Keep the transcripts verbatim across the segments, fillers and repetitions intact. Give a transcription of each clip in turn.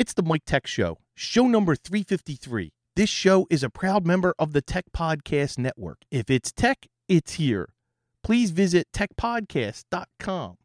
It's the Mike Tech Show, show number three fifty-three. This show is a proud member of the Tech Podcast Network. If it's tech, it's here. Please visit tech podcast dot com.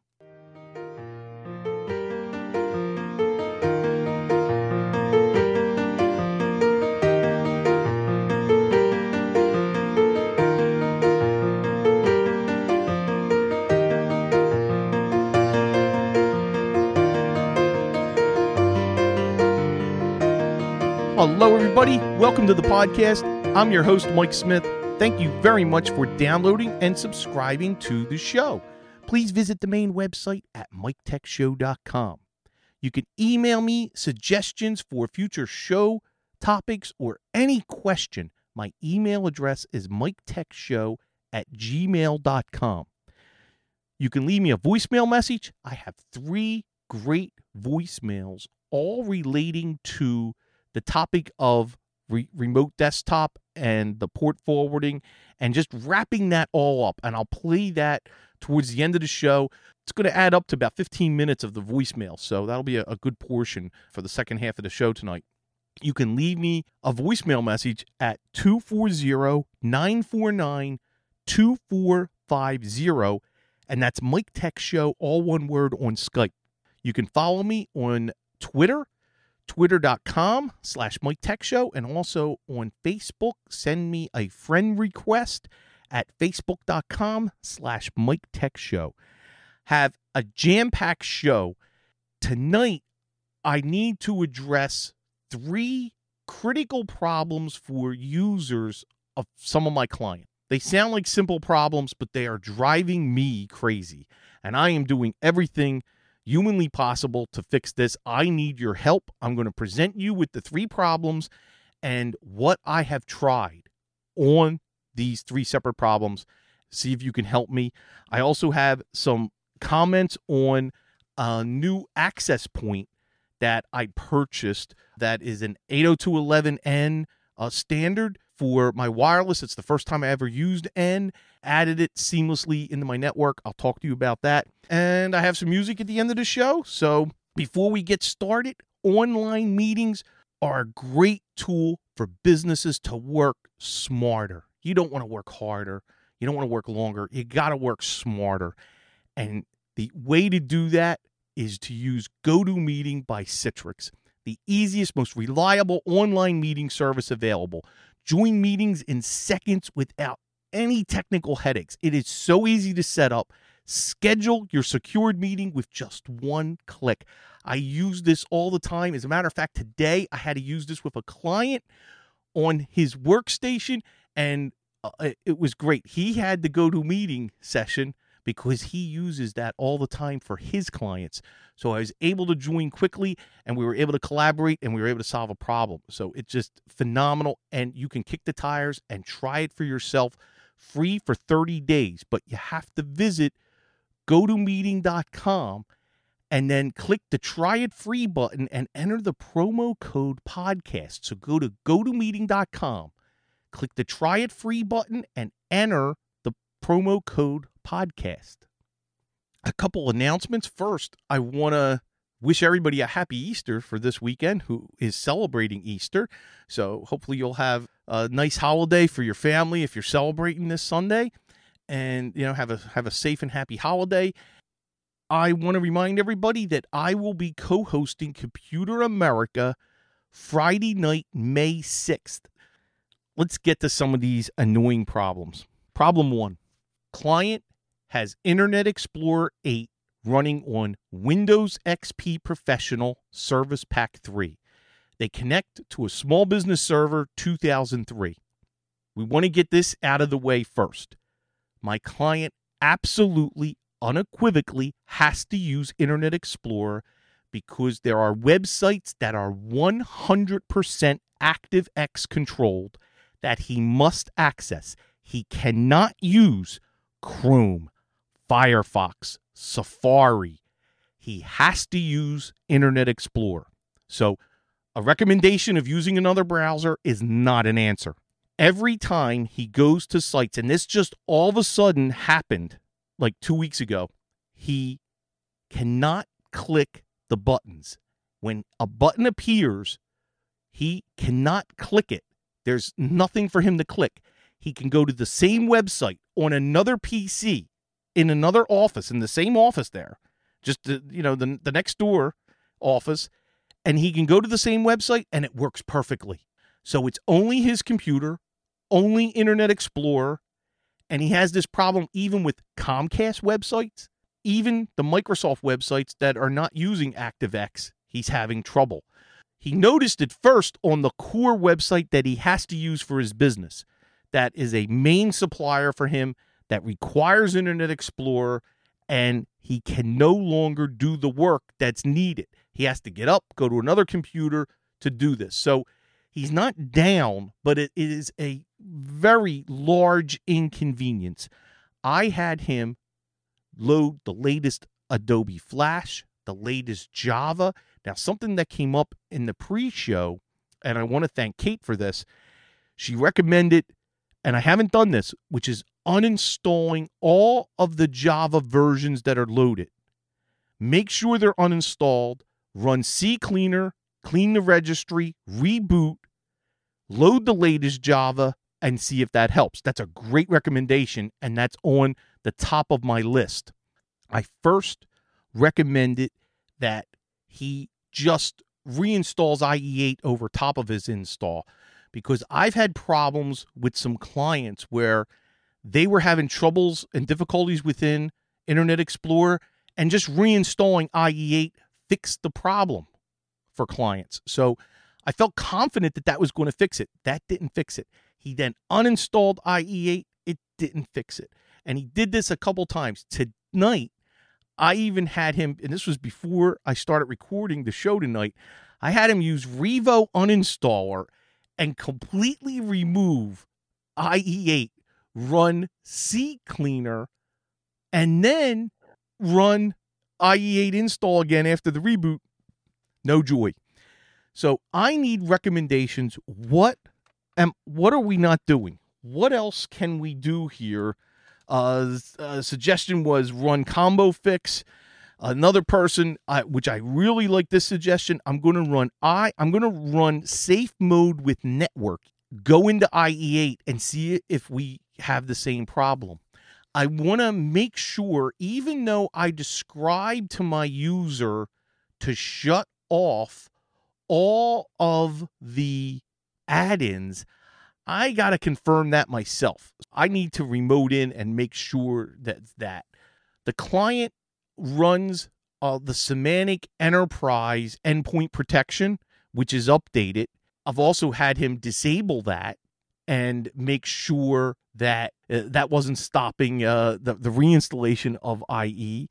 Hello, everybody. Welcome to the podcast. I'm your host, Mike Smith. Thank you very much for downloading and subscribing to the show. Please visit the main website at mike tech show dot com. You can email me suggestions for future show topics or any question. My email address is mike tech show at gmail dot com. You can leave me a voicemail message. I have three great voicemails, all relating to the topic of re- remote desktop and the port forwarding and just wrapping that all up. And I'll play that towards the end of the show. It's going to add up to about fifteen minutes of the voicemail. So that'll be a, a good portion for the second half of the show tonight. You can leave me a voicemail message at two four zero, nine four nine, two four five zero. And that's Mike Tech Show, all one word, on Skype. You can follow me on Twitter, twitter.com slash Mike Tech Show, and also on Facebook. Send me a friend request at facebook.com slash Mike Tech Show. Have a jam-packed show. Tonight, I need to address three critical problems for users of some of my clients. They sound like simple problems, but they are driving me crazy. And I am doing everything humanly possible to fix this. I need your help. I'm going to present you with the three problems and what I have tried on these three separate problems. See if you can help me. I also have some comments on a new access point that I purchased that is an eight oh two dot eleven n uh, standard for my wireless. It's the first time I ever used N, added it seamlessly into my network. I'll talk to you about that. And I have some music at the end of the show. So before we get started, online meetings are a great tool for businesses to work smarter. You don't want to work harder. You don't want to work longer. You got to work smarter. And the way to do that is to use GoToMeeting by Citrix, the easiest, most reliable online meeting service available. Join meetings in seconds without any technical headaches. It is so easy to set up. Schedule your secured meeting with just one click. I use this all the time. As a matter of fact, today I had to use this with a client on his workstation, and uh, it was great. He had the GoToMeeting session because he uses that all the time for his clients. So I was able to join quickly, and we were able to collaborate, and we were able to solve a problem. So it's just phenomenal, and you can kick the tires and try it for yourself, free for thirty days. But you have to visit go to meeting dot com and then click the Try It Free button and enter the promo code podcast. So go to go to meeting dot com, click the Try It Free button, and enter the promo code podcast. A couple announcements. First, I want to wish everybody a happy Easter for this weekend who is celebrating Easter. So hopefully you'll have a nice holiday for your family if you're celebrating this Sunday, and you know have a have a safe and happy holiday. I want to remind everybody that I will be co-hosting Computer America Friday night, May sixth. Let's get to some of these annoying problems. Problem one, client has Internet Explorer eight running on Windows X P Professional Service Pack three. They connect to a small business server two thousand three. We want to get this out of the way first. My client absolutely, unequivocally has to use Internet Explorer because there are websites that are one hundred percent ActiveX controlled that he must access. He cannot use Chrome, Firefox, Safari. He has to use Internet Explorer. So a recommendation of using another browser is not an answer. Every time he goes to sites, and this just all of a sudden happened like two weeks ago, he cannot click the buttons. When a button appears, he cannot click it. There's nothing for him to click. He can go to the same website on another P C in another office, in the same office there, just the, you know, the, the next door office, and he can go to the same website and it works perfectly. So it's only his computer, only Internet Explorer, and he has this problem even with Comcast websites, even the Microsoft websites that are not using ActiveX, he's having trouble. He noticed it first on the core website that he has to use for his business. That is a main supplier for him that requires Internet Explorer, and he can no longer do the work that's needed. He has to get up, go to another computer to do this. So he's not down, but it is a very large inconvenience. I had him load the latest Adobe Flash, the latest Java. Now, something that came up in the pre-show, and I want to thank Kate for this, she recommended, and I haven't done this, which is uninstalling all of the Java versions that are loaded. Make sure they're uninstalled, run CCleaner, clean the registry, reboot, load the latest Java, and see if that helps. That's a great recommendation, and that's on the top of my list. I first recommended that he just reinstalls I E eight over top of his install, because I've had problems with some clients where they were having troubles and difficulties within Internet Explorer, and just reinstalling I E eight fixed the problem for clients. So I felt confident that that was going to fix it. That didn't fix it. He then uninstalled I E eight. It didn't fix it. And he did this a couple times. Tonight, I even had him, and this was before I started recording the show tonight, I had him use Revo Uninstaller and completely remove I E eight, run CCleaner, and then run I E eight install again after the reboot. No joy. So I need recommendations. What am, what are we not doing? What else can we do here? Uh, a suggestion was run Combo Fix. Another person, uh, which I really like this suggestion, I'm going to run I. I'm going to run Safe Mode with Network. Go into I E eight and see if we have the same problem. I want to make sure, even though I describe to my user to shut off all of the add-ins, I got to confirm that myself. I need to remote in and make sure that that the client runs uh, the Semantic Enterprise endpoint protection, which is updated. I've also had him disable that and make sure that uh, that wasn't stopping uh, the, the reinstallation of I E.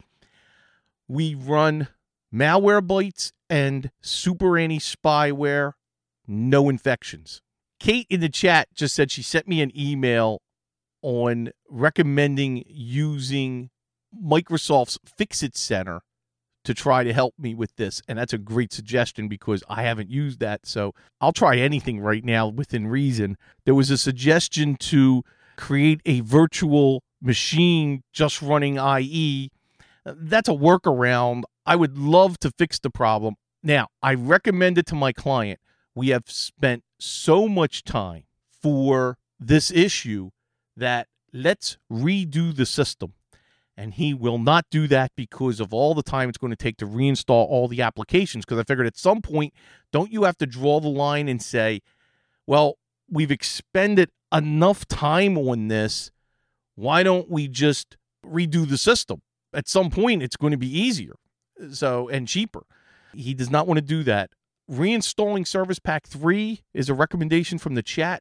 We run Malwarebytes and Super Anti-Spyware, no infections. Kate in the chat just said she sent me an email on recommending using Microsoft's Fix-It Center to try to help me with this. And that's a great suggestion because I haven't used that. So I'll try anything right now within reason. There was a suggestion to create a virtual machine just running I E. That's a workaround. I would love to fix the problem. Now, I recommend it to my client. We have spent so much time for this issue that let's redo the system. And he will not do that because of all the time it's going to take to reinstall all the applications. Because I figured at some point, don't you have to draw the line and say, well, we've expended enough time on this. Why don't we just redo the system? At some point, it's going to be easier so and cheaper. He does not want to do that. Reinstalling Service Pack three is a recommendation from the chat.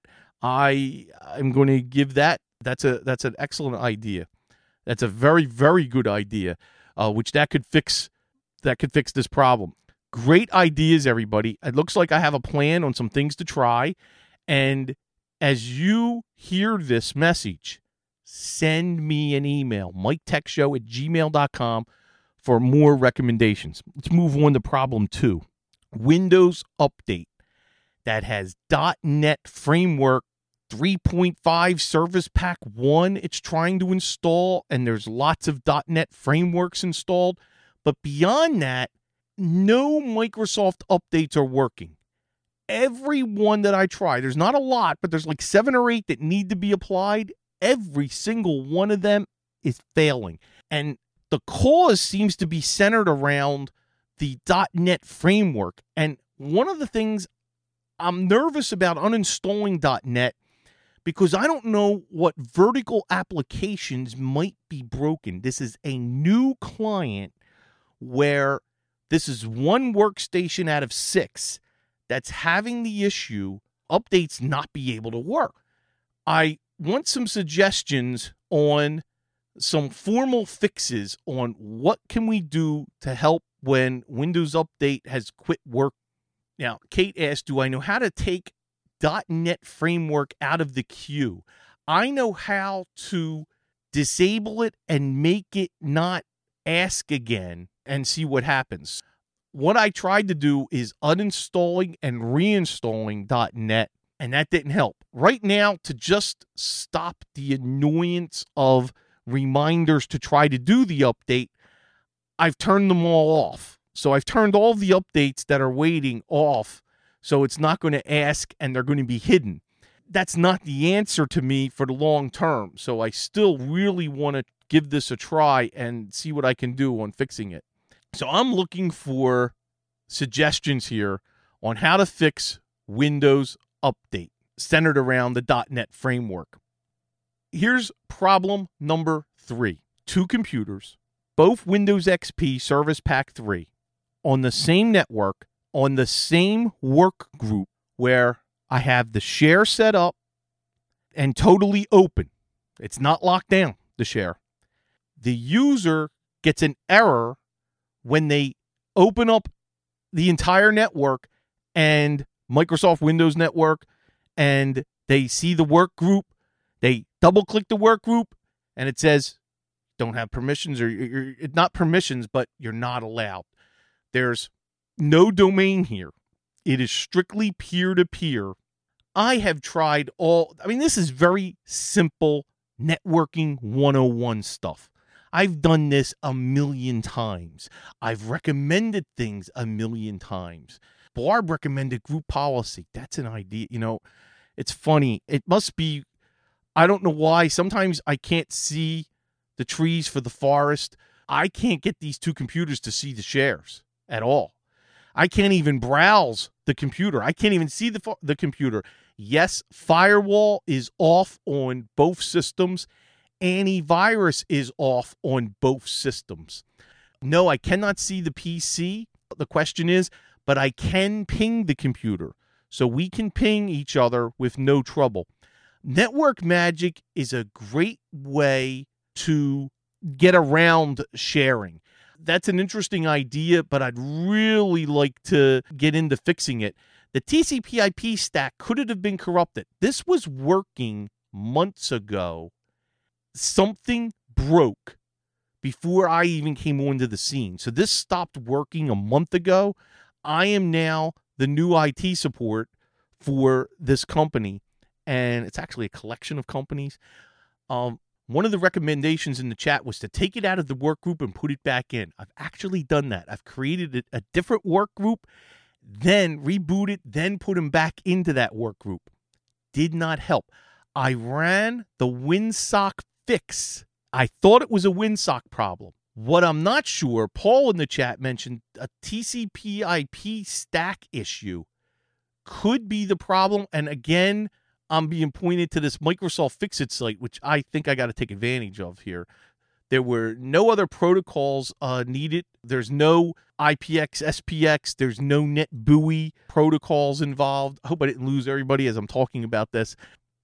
I am going to give that. That's a that's an excellent idea. That's a very, very good idea, uh, which that could fix that could fix this problem. Great ideas, everybody. It looks like I have a plan on some things to try. And as you hear this message, send me an email, mike tech show at gmail dot com, for more recommendations. Let's move on to problem two. Windows Update that has dot net Framework three point five Service Pack one it's trying to install, and there's lots of dot net frameworks installed. But beyond that, no Microsoft updates are working. Every one that I try, there's not a lot, but there's like seven or eight that need to be applied. Every single one of them is failing. And the cause seems to be centered around the .NET framework. And one of the things I'm nervous about uninstalling .NET because I don't know what vertical applications might be broken. This is a new client where this is one workstation out of six that's having the issue, updates not be able to work. I want some suggestions on some formal fixes on what can we do to help when Windows Update has quit work. Now, Kate asked, do I know how to take .NET framework out of the queue? I know how to disable it and make it not ask again and see what happens. What I tried to do is uninstalling and reinstalling .NET, and that didn't help. Right now, to just stop the annoyance of reminders to try to do the update, I've turned them all off. So I've turned all the updates that are waiting off, so it's not going to ask and they're going to be hidden. That's not the answer to me for the long term, so I still really want to give this a try and see what I can do on fixing it. So I'm looking for suggestions here on how to fix Windows Update centered around the .NET framework. Here's problem number three. Two computers, both Windows X P Service Pack three, on the same network, on the same work group where I have the share set up and totally open. It's not locked down, the share. The user gets an error when they open up the entire network and Microsoft Windows Network and they see the work group, they double click the work group and it says don't have permissions, or you're, you're not permissions, but you're not allowed. There's no domain here. It is strictly peer-to-peer. I have tried all, I mean, this is very simple networking one oh one stuff. I've done this a million times. I've recommended things a million times. Barb recommended group policy. That's an idea. You know, it's funny. It must be, I don't know why. Sometimes I can't see the trees for the forest. I can't get these two computers to see the shares at all. I can't even browse the computer. I can't even see the the computer. Yes, firewall is off on both systems. Antivirus is off on both systems. No, I cannot see the P C. The question is, but I can ping the computer. So we can ping each other with no trouble. Network magic is a great way to get around sharing. That's an interesting idea, but I'd really like to get into fixing it. The T C P I P stack could it have been corrupted? This was working months ago. Something broke before I even came onto the scene. So this stopped working a month ago. I am now the new I T support for this company, and it's actually a collection of companies. Um, one of the recommendations in the chat was to take it out of the work group and put it back in. I've actually done that. I've created a different work group, then reboot it, then put them back into that work group. Did not help. I ran the WinSock fix. I thought it was a WinSock problem. What I'm not sure, Paul in the chat mentioned a T C P I P stack issue could be the problem. And again, I'm being pointed to this Microsoft Fix-It site, which I think I got to take advantage of here. There were no other protocols uh, needed. There's no I P X, S P X. There's no NetBEUI protocols involved. I hope I didn't lose everybody as I'm talking about this.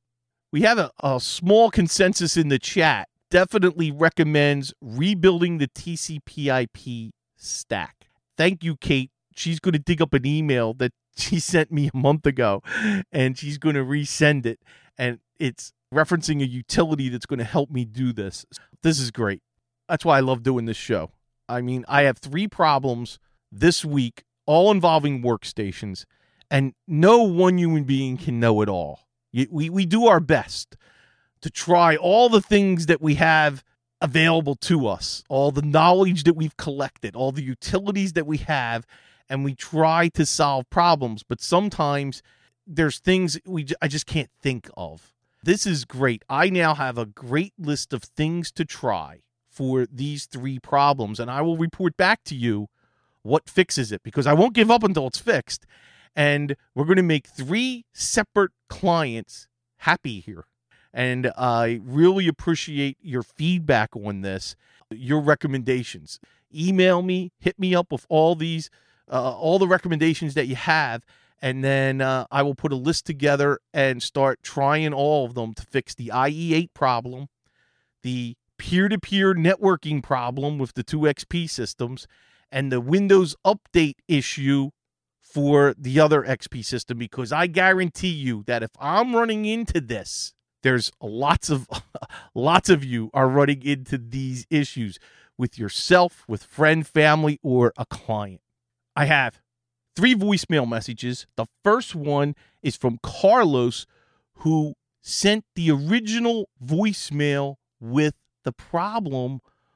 We have a, a small consensus in the chat. Definitely recommends rebuilding the T C P I P stack. Thank you, Kate. She's going to dig up an email that she sent me a month ago, and she's going to resend it. And it's referencing a utility that's going to help me do this. This is great. That's why I love doing this show. I mean, I have three problems this week, all involving workstations, and no one human being can know it all. We, we do our best to try all the things that we have available to us, all the knowledge that we've collected, all the utilities that we have, and we try to solve problems. But sometimes there's things we I just can't think of. This is great. I now have a great list of things to try for these three problems, and I will report back to you what fixes it, because I won't give up until it's fixed. And we're going to make three separate clients happy here. And I really appreciate your feedback on this, your recommendations. Email me, hit me up with all these, uh, all the recommendations that you have, and then uh, I will put a list together and start trying all of them to fix the I E eight problem, the peer-to-peer networking problem with the two X P systems, and the Windows Update issue for the other X P system, because I guarantee you that if I'm running into this, there's lots of lots of you are running into these issues with yourself, with friend, family, or a client. I have three voicemail messages. The first one is from Carlos, who sent the original voicemail with the problem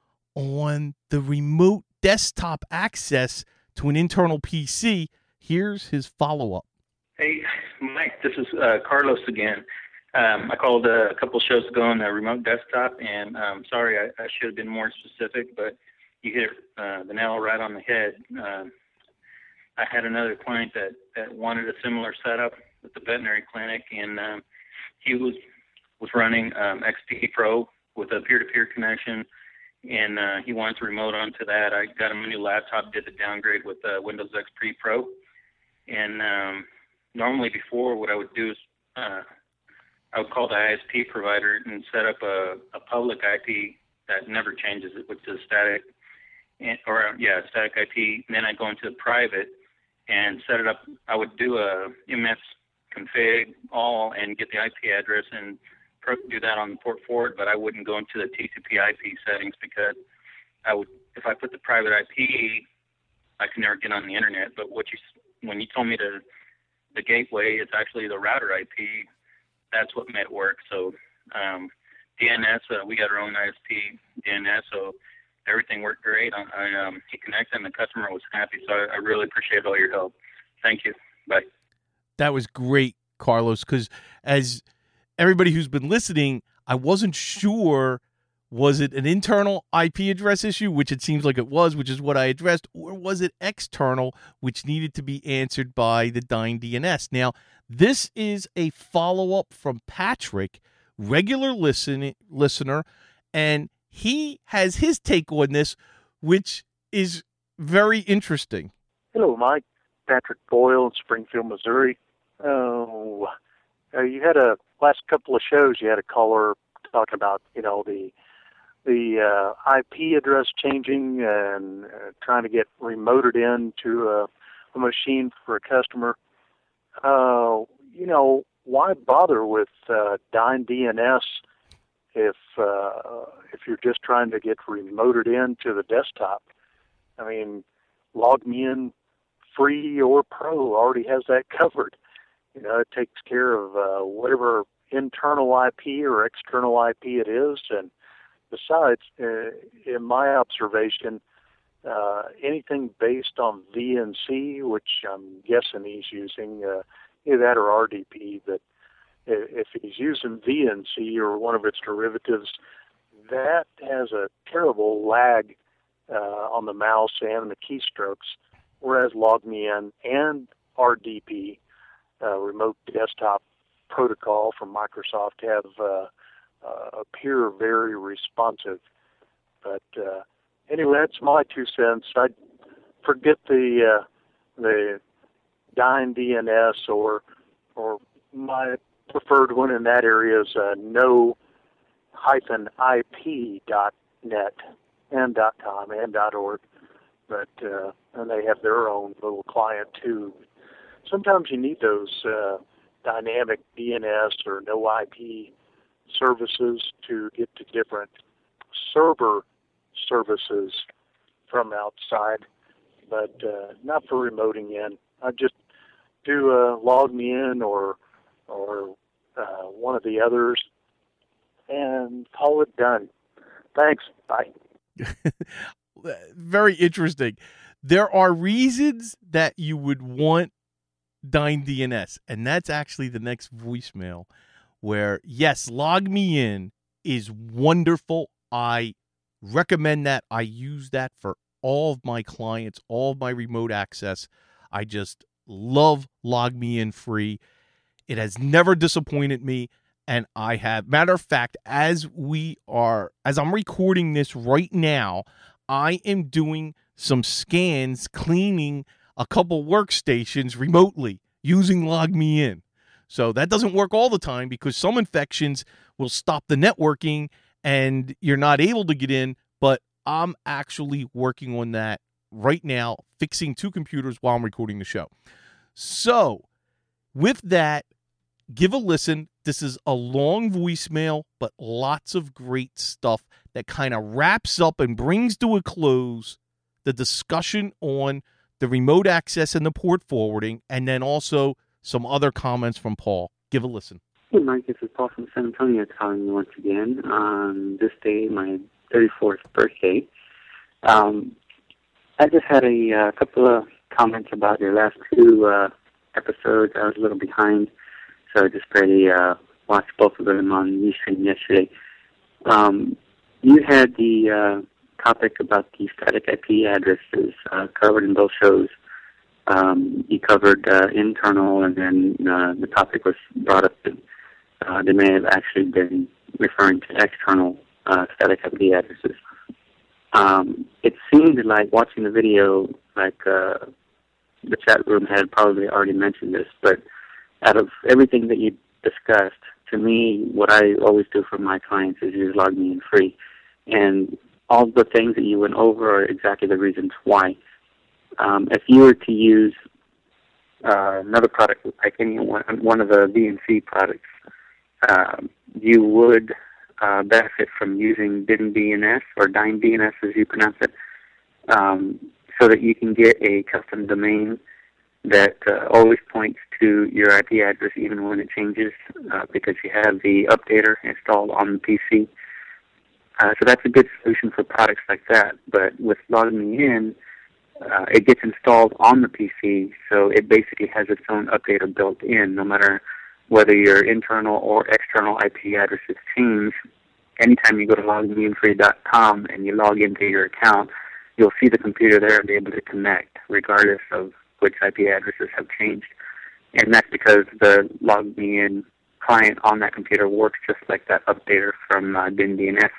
on the remote desktop access to an internal P C. Here's his follow-up. Hey, Mike, this is uh, Carlos again. Um, I called uh, a couple shows ago on the remote desktop, and um, sorry, I, I should have been more specific, but you hit uh, the nail right on the head. Um, I had another client that, that wanted a similar setup at the veterinary clinic, and um, he was was running um, X P Pro with a peer-to-peer connection, and uh, he wanted to remote onto that. I got him a new laptop, did the downgrade with uh, Windows X P Pro, and um, normally before what I would do is uh, I would call the I S P provider and set up a, a public I P that never changes, which is static, and, or yeah, static I P. And then I'd go into private and set it up. I would do a M S config all and get the I P address and do that on the port forward, but I wouldn't go into the T C P I P settings, because I would, if I put the private I P, I can never get on the internet. But what you, when you told me to the gateway, it's actually the router I P. That's what made it work. So um, D N S, uh, we got our own I S P D N S, so everything worked great. I, I um, he connected, and the customer was happy. So I, I really appreciate all your help. Thank you. Bye. That was great, Carlos, because as everybody who's been listening, I wasn't sure, was it an internal I P address issue, which it seems like it was, which is what I addressed, or was it external, which needed to be answered by the Dyn D N S? Now, this is a follow-up from Patrick, regular listen, listener, and he has his take on this, which is very interesting. Hello, Mike. Patrick Boyle in Springfield, Missouri. Oh, uh, you had a last couple of shows. You had a caller talking about, you know, the the uh, I P address changing and uh, trying to get remoted into a, a machine for a customer. Uh, you know, why bother with uh, Dyn D N S if uh, if you're just trying to get remoted into the desktop? I mean, LogMeIn Free or Pro already has that covered. You know, it takes care of uh, whatever internal I P or external I P it is. And besides, uh, in my observation, uh, anything based on V N C, which I'm guessing he's using, uh, either that or R D P, but if he's using V N C or one of its derivatives, that has a terrible lag uh, on the mouse and the keystrokes, whereas LogMeIn and R D P, uh, remote desktop protocol from Microsoft, have uh, uh, appear very responsive. But uh, anyway, that's my two cents. I'd forget the uh, the Dyn D N S, or or my preferred one in that area is uh, no hyphen I P dot net and dot com and dot org. But uh, and they have their own little client too. Sometimes you need those uh, dynamic D N S or no I P services to get to different server services from outside, but uh, not for remoting in. I just do uh, LogMeIn or or uh, one of the others and call it done. Thanks. Bye. Very interesting. There are reasons that you would want Dyn D N S, and that's actually the next voicemail where, yes, Log Me In is wonderful. I recommend that. I use that for all of my clients, all of my remote access. I just love Log Me In Free. It has never disappointed me. And I have, matter of fact, as we are, as I'm recording this right now, I am doing some scans, cleaning a couple workstations remotely using Log Me In. So that doesn't work all the time because some infections will stop the networking and you're not able to get in. But I'm actually working on that right now, fixing two computers while I'm recording the show. So with that, give a listen. This is a long voicemail, but lots of great stuff that kind of wraps up and brings to a close the discussion on the remote access and the port forwarding, and then also some other comments from Paul. Give a listen. Hey, Mike, this is Paul from San Antonio calling you once again on this day, my thirty-fourth birthday. Um, I just had a uh, couple of comments about your last two uh, episodes. I was a little behind. So I just barely uh, watched both of them on Ustream yesterday. Um, you had the uh, topic about the static I P addresses uh, covered in both shows. Um, you covered uh, internal, and then uh, the topic was brought up that uh, they may have actually been referring to external uh, static I P addresses. Um, it seemed like watching the video, like uh, the chat room had probably already mentioned this, but out of everything that you discussed, to me, what I always do for my clients is use Log Me In Free. And all the things that you went over are exactly the reasons why. Um, if you were to use uh, another product, like any one, one of the V N C products, uh, you would uh, benefit from using Dyn D N S, or Dyn D N S as you pronounce it, um, so that you can get a custom domain that uh, always points to your I P address even when it changes, uh, because you have the updater installed on the P C. Uh, so that's a good solution for products like that. But with Log Me In, uh, it gets installed on the P C, so it basically has its own updater built in. No matter whether your internal or external I P addresses change, anytime you go to log me in free dot com and you log into your account, you'll see the computer there and be able to connect, regardless of which I P addresses have changed. And that's because the Log Me In client on that computer works just like that updater from uh, Dyn D N S.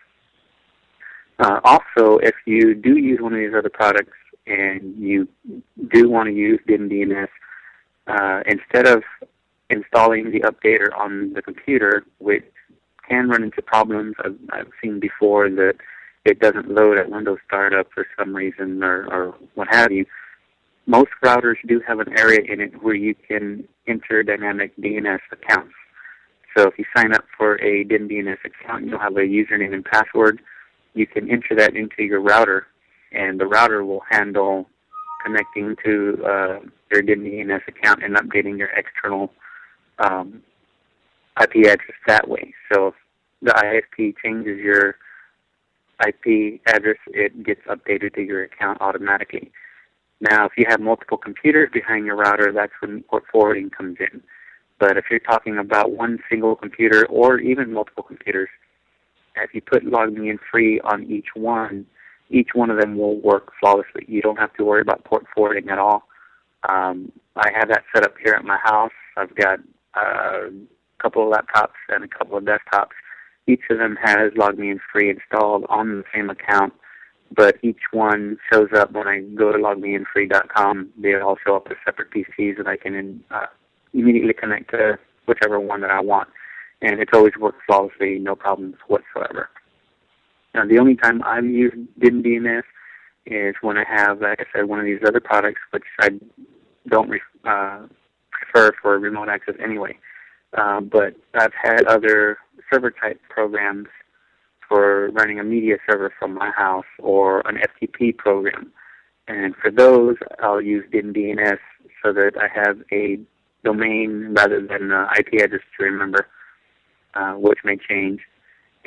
Uh, also, if you do use one of these other products and you do want to use Dyn D N S, uh, instead of installing the updater on the computer, which can run into problems I've, I've seen before, that it doesn't load at Windows startup for some reason or, or what have you, most routers do have an area in it where you can enter dynamic D N S accounts. So if you sign up for a Dyn D N S account, you'll have a username and password. You can enter that into your router, and the router will handle connecting to uh, your Dyn D N S account and updating your external um, I P address that way. So if the I S P changes your I P address, it gets updated to your account automatically. Now, if you have multiple computers behind your router, that's when port forwarding comes in. But if you're talking about one single computer or even multiple computers, if you put Log Me In Free on each one, each one of them will work flawlessly. You don't have to worry about port forwarding at all. Um, I have that set up here at my house. I've got uh, a couple of laptops and a couple of desktops. Each of them has Log Me In Free installed on the same account, but each one shows up when I go to log me in free dot com. They all show up as separate P Cs that I can uh, immediately connect to whichever one that I want. And it's always worked flawlessly, no problems whatsoever. Now, the only time I've used Dyn D N S is when I have, like I said, one of these other products, which I don't re- uh, prefer for remote access anyway. Uh, but I've had other server-type programs for running a media server from my house, or an F T P program. And for those, I'll use Dyn D N S so that I have a domain rather than an I P address to remember, uh, which may change.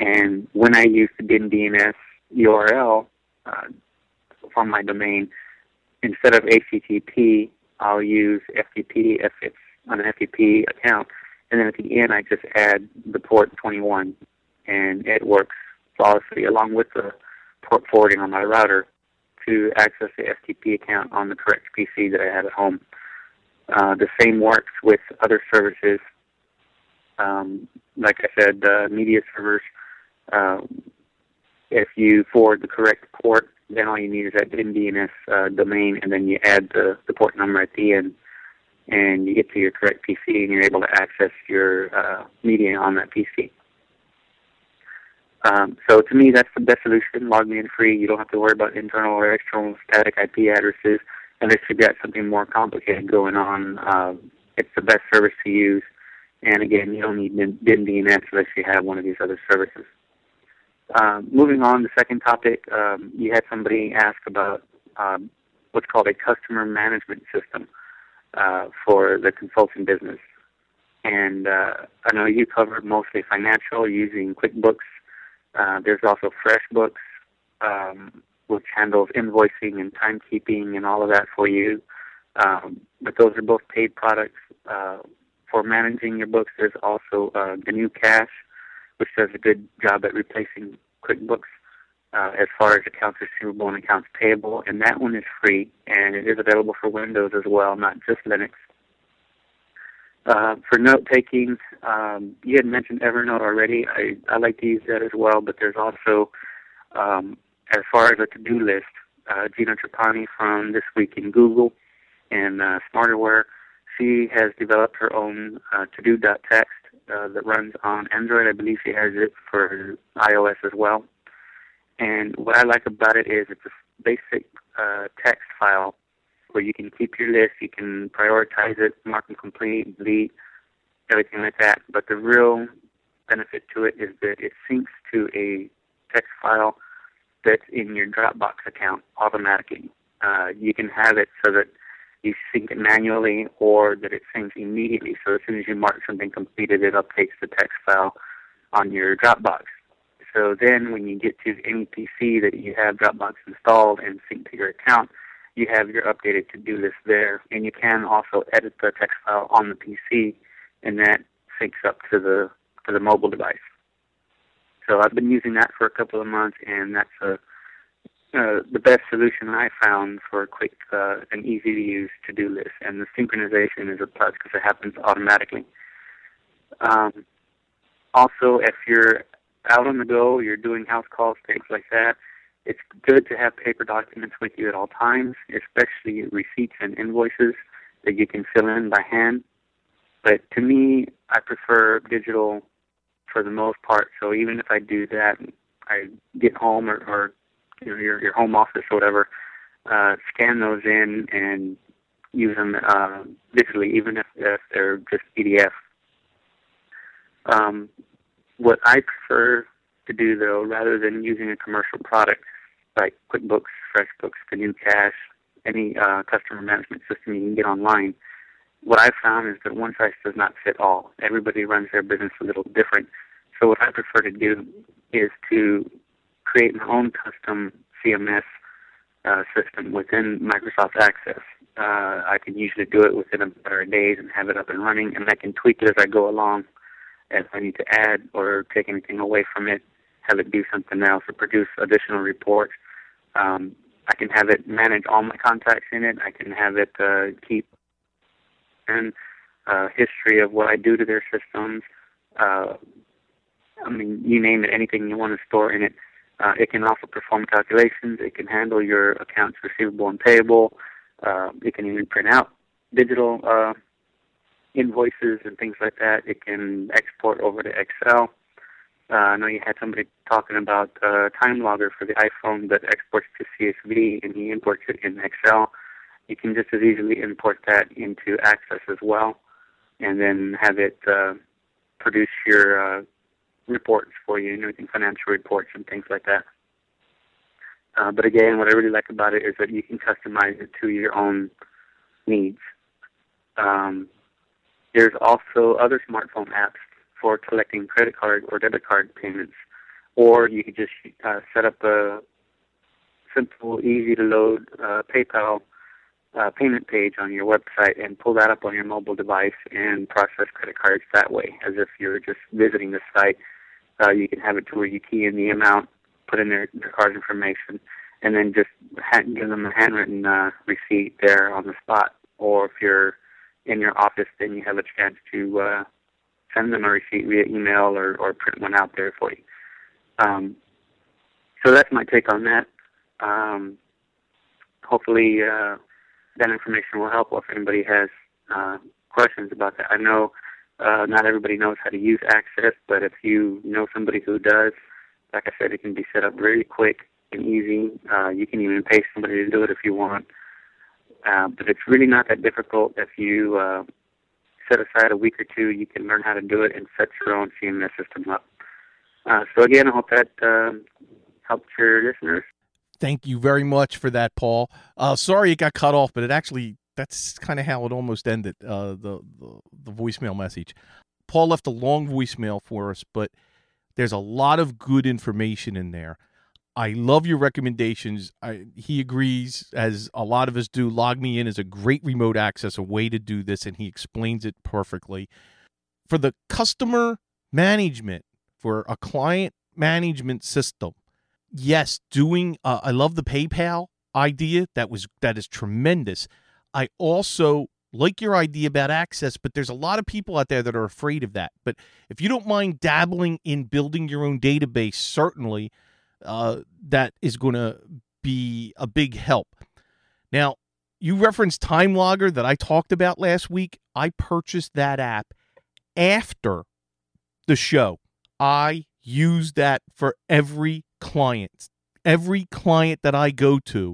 And when I use the D N S U R L uh, from my domain, instead of H T T P, I'll use F T P if it's on an F T P account. And then at the end, I just add the port twenty-one, and it works flawlessly along with the port forwarding on my router to access the F T P account on the correct P C that I have at home. Uh, the same works with other services. Um, like I said, uh, media servers. Uh, if you forward the correct port, then all you need is that D N S uh, domain, and then you add the, the port number at the end, and you get to your correct P C, and you're able to access your uh, media on that P C. Um, so to me, that's the best solution. Log me in free. You don't have to worry about internal or external static I P addresses. Unless you've got something more complicated going on, uh, it's the best service to use. And again, you don't need D N S unless you have one of these other services. Uh, moving on, the second topic, um, you had somebody ask about um, what's called a customer management system uh, for the consulting business. And uh, I know you covered mostly financial using QuickBooks. Uh, there's also FreshBooks, um, which handles invoicing and timekeeping and all of that for you. Um, but those are both paid products. Uh, for managing your books, there's also uh, GnuCash, which does a good job at replacing QuickBooks uh, as far as accounts receivable and accounts payable. And that one is free, and it is available for Windows as well, not just Linux. Uh, for note-taking, um, you had mentioned Evernote already. I, I like to use that as well, but there's also, um, as far as a to-do list, uh, Gina Trapani from This Week in Google and uh, Smarterware, she has developed her own uh, to-do.txt uh, that runs on Android. I believe she has it for iOS as well. And what I like about it is it's a basic uh, text file where you can keep your list, you can prioritize it, mark them complete, delete, everything like that. But the real benefit to it is that it syncs to a text file that's in your Dropbox account automatically. Uh, you can have it so that you sync it manually or that it syncs immediately. So as soon as you mark something completed, it updates the text file on your Dropbox. So then when you get to any P C that you have Dropbox installed and synced to your account, you have your updated to-do list there, and you can also edit the text file on the P C, and that syncs up to the to the mobile device. So I've been using that for a couple of months, and that's a, uh, the best solution I found for a quick uh, and easy-to-use to-do list. And the synchronization is a plus because it happens automatically. Um, also, if you're out on the go, you're doing house calls, things like that, it's good to have paper documents with you at all times, especially receipts and invoices that you can fill in by hand. But to me, I prefer digital for the most part. So even if I do that, I get home or, or you know, your, your home office or whatever, uh, scan those in and use them uh, digitally, even if, if they're just P D F. Um, what I prefer to do, though, rather than using a commercial product like QuickBooks, FreshBooks, GnuCash, any uh, customer management system you can get online, what I've found is that one size does not fit all. Everybody runs their business a little different. So what I prefer to do is to create my own custom C M S uh, system within Microsoft Access. Uh, I can usually do it within a matter of days and have it up and running, and I can tweak it as I go along if I need to add or take anything away from it, have it do something else or produce additional reports. Um, I can have it manage all my contacts in it. I can have it uh, keep and uh, history of what I do to their systems. Uh, I mean, you name it, anything you want to store in it. Uh, it can also perform calculations. It can handle your accounts receivable and payable. Uh, it can even print out digital uh, invoices and things like that. It can export over to Excel. Uh, I know you had somebody talking about uh, Time Logger for the iPhone that exports to C S V and he imports it in Excel. You can just as easily import that into Access as well and then have it uh, produce your uh, reports for you, anything financial reports and things like that. Uh, but again, what I really like about it is that you can customize it to your own needs. Um, there's also other smartphone apps for collecting credit card or debit card payments. or you could just uh, set up a simple, easy-to-load uh, PayPal uh, payment page on your website and pull that up on your mobile device and process credit cards that way, as if you're just visiting the site. Uh, you can have it to where you key in the amount, put in their, their card information, and then just hand, give them a handwritten uh, receipt there on the spot. Or if you're in your office, then you have a chance to uh, send them a receipt via email or, or print one out there for you. Um, so that's my take on that. Um, hopefully uh, that information will help if anybody has uh, questions about that. I know uh, not everybody knows how to use Access, but if you know somebody who does, like I said, it can be set up very quick and easy. Uh, you can even pay somebody to do it if you want. Uh, but it's really not that difficult. If you uh, set aside a week or two, you can learn how to do it and set your own C M S system up. Uh, so again, I hope that uh, helped your listeners. Thank you very much for that, Paul. Uh, sorry it got cut off, but it actually, that's kind of how it almost ended, uh, the, the, the voicemail message. Paul left a long voicemail for us, but there's a lot of good information in there. I love your recommendations. I, he agrees, as a lot of us do. LogMeIn is a great remote access, a way to do this, and he explains it perfectly. For the customer management, for a client management system, yes, doing. Uh, I love the PayPal idea. That was that is tremendous. I also like your idea about Access, but there's a lot of people out there that are afraid of that. But if you don't mind dabbling in building your own database, certainly. Uh, that is going to be a big help. Now, you referenced TimeLogger that I talked about last week. I purchased that app after the show. I use that for every client. Every client that I go to,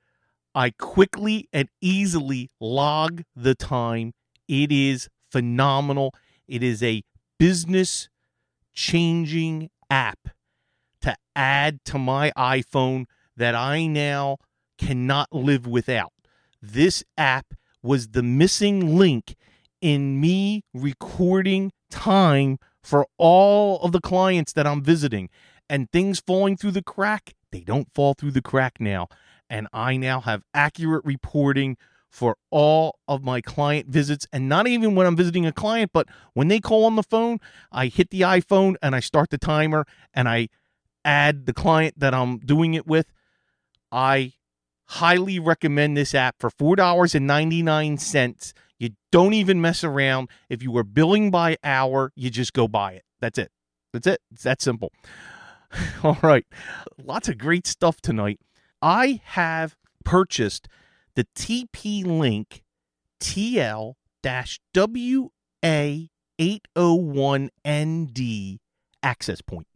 I quickly and easily log the time. It is phenomenal. It is a business-changing app to add to my iPhone that I now cannot live without. This app was the missing link in me recording time for all of the clients that I'm visiting. And things falling through the crack, they don't fall through the crack now. And I now have accurate reporting for all of my client visits. And not even when I'm visiting a client, but when they call on the phone, I hit the iPhone and I start the timer and I add the client that I'm doing it with. I highly recommend this app for four dollars and ninety-nine cents. You don't even mess around. If you were billing by hour, you just go buy it. That's it. That's it. It's that simple. All right. Lots of great stuff tonight. I have purchased the T P-Link T L W A eight oh one N D access point.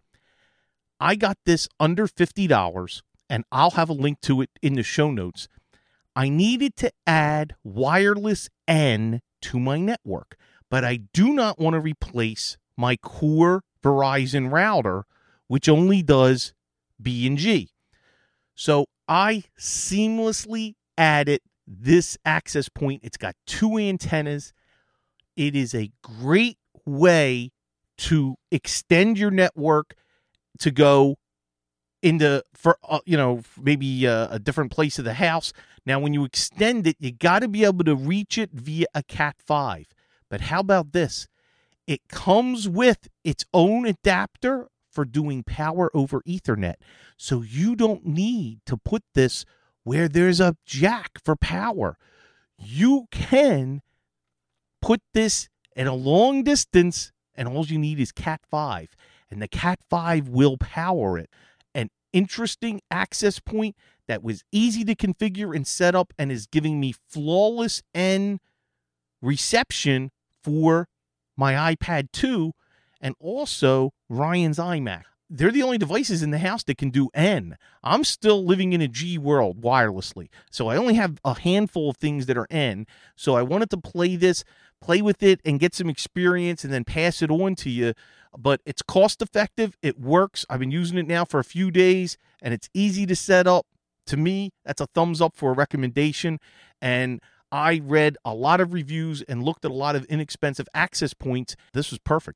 I got this under fifty dollars, and I'll have a link to it in the show notes. I needed to add wireless N to my network, but I do not want to replace my core Verizon router, which only does B and G. So I seamlessly added this access point. It's got two antennas. It is a great way to extend your network to go into, for uh, you know, maybe uh, a different place of the house. Now, when you extend it, you got to be able to reach it via a cat five. But how about this? It comes with its own adapter for doing power over Ethernet. So you don't need to put this where there's a jack for power. You can put this at a long distance, and all you need is cat five. And the cat five will power it. An interesting access point that was easy to configure and set up and is giving me flawless N reception for my iPad two and also Ryan's iMac. They're the only devices in the house that can do N. I'm still living in a G world wirelessly, so I only have a handful of things that are N. So I wanted to play this, play with it, and get some experience and then pass it on to you. But it's cost effective. It works. I've been using it now for a few days, and it's easy to set up. To me, that's a thumbs up for a recommendation. And I read a lot of reviews and looked at a lot of inexpensive access points. This was perfect.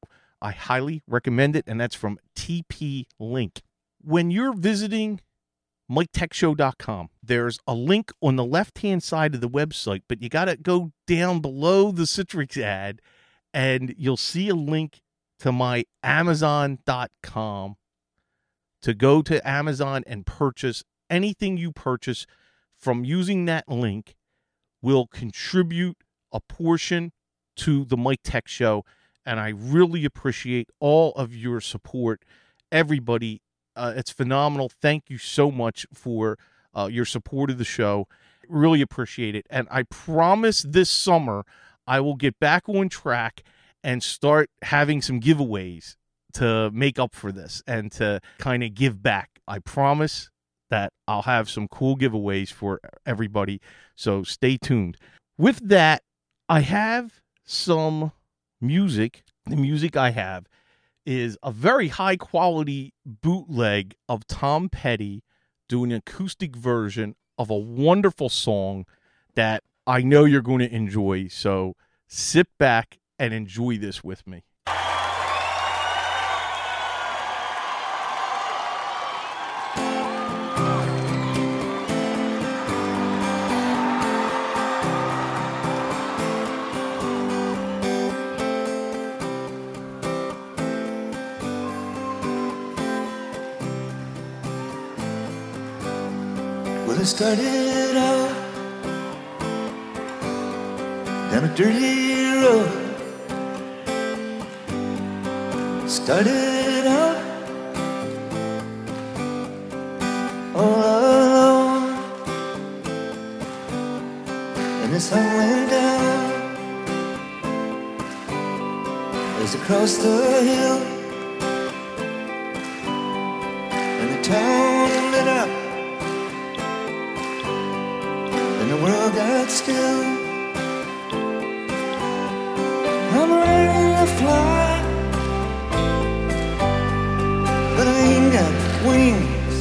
I highly recommend it, and that's from T P Link. When you're visiting Mike Tech Show dot com, there's a link on the left-hand side of the website, but you got to go down below the Citrix ad, and you'll see a link to my Amazon dot com to go to Amazon and purchase anything you purchase from using that link will contribute a portion to the Mike Tech Show, and I really appreciate all of your support. Everybody, uh, it's phenomenal. Thank you so much for uh, your support of the show. Really appreciate it. And I promise this summer I will get back on track and start having some giveaways to make up for this and to kind of give back. I promise that I'll have some cool giveaways for everybody, so stay tuned. With that, I have some music. The music I have is a very high-quality bootleg of Tom Petty doing an acoustic version of a wonderful song that I know you're going to enjoy, so sit back and enjoy this with me. Well, it started out down a dirty road. Started out all alone, and the sun went down as across the hill, and the town lit up, and the world got still. I'm ready to fly, but I ain't got wings.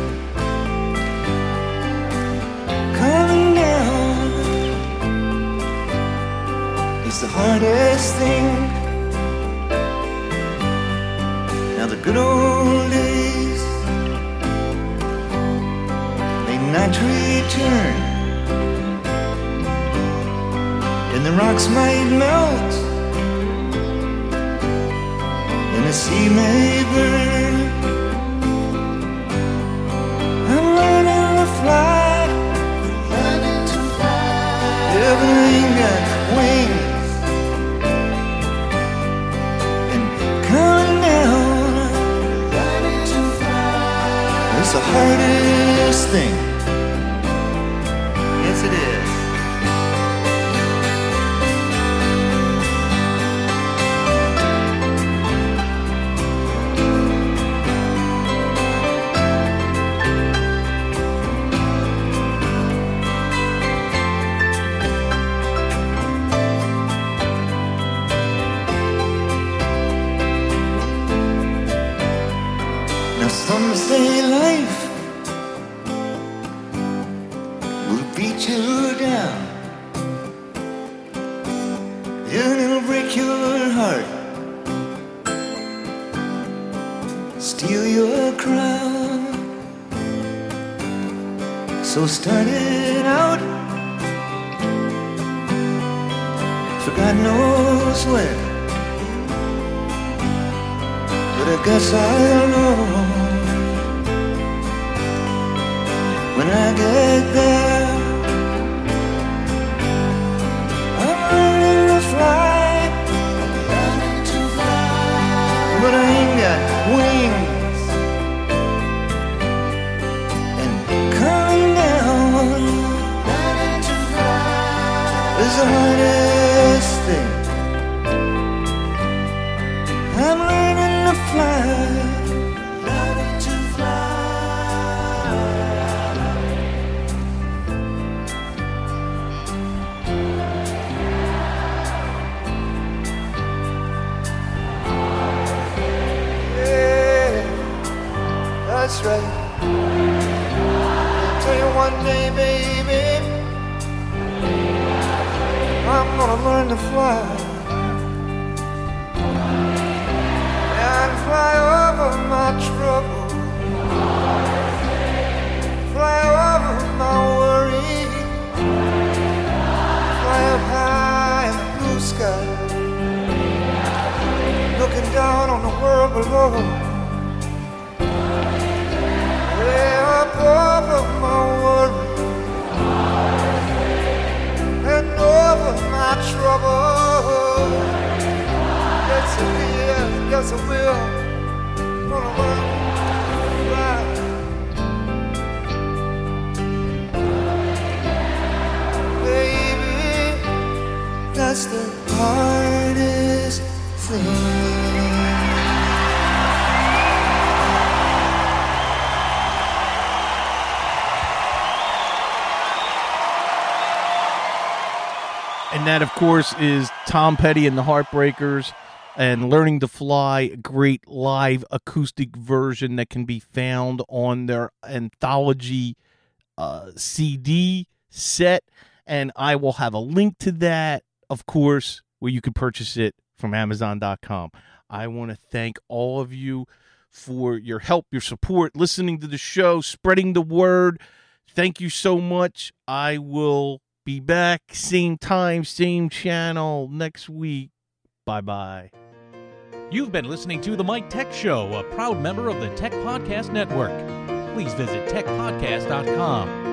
Coming down is the hardest thing. Now the good old days may not return, and the rocks might melt, and the sea may burn. I'm learning to fly, learning to fly. Yeah, but I ain't got wings, and coming down, learning to fly. It's the hardest thing. Yes, it is. Some say life will beat you down, and it'll break your heart, steal your crown. So start it out for God knows where, but I guess I'll know when I get there. I'm learning to fly, learning to fly, but I ain't got wings, and coming down, learning to fly, is the hardest thing. I'm learning to fly, learning to fly. That's right. I'll tell you one day, baby, I'm gonna learn to fly. looking down on the world below. Way up over my world and over my trouble. Yes, it is, yes, it will. Gonna run right. Baby, that's the hardest thing. And that, of course, is Tom Petty and the Heartbreakers and Learning to Fly, a great live acoustic version that can be found on their anthology uh, C D set. And I will have a link to that, of course, where you can purchase it from Amazon dot com. I want to thank all of you for your help, your support, listening to the show, spreading the word. Thank you so much. I will be back, same time, same channel next week. Bye-bye. You've been listening to The Mike Tech Show, a proud member of the Tech Podcast Network. Please visit tech podcast dot com.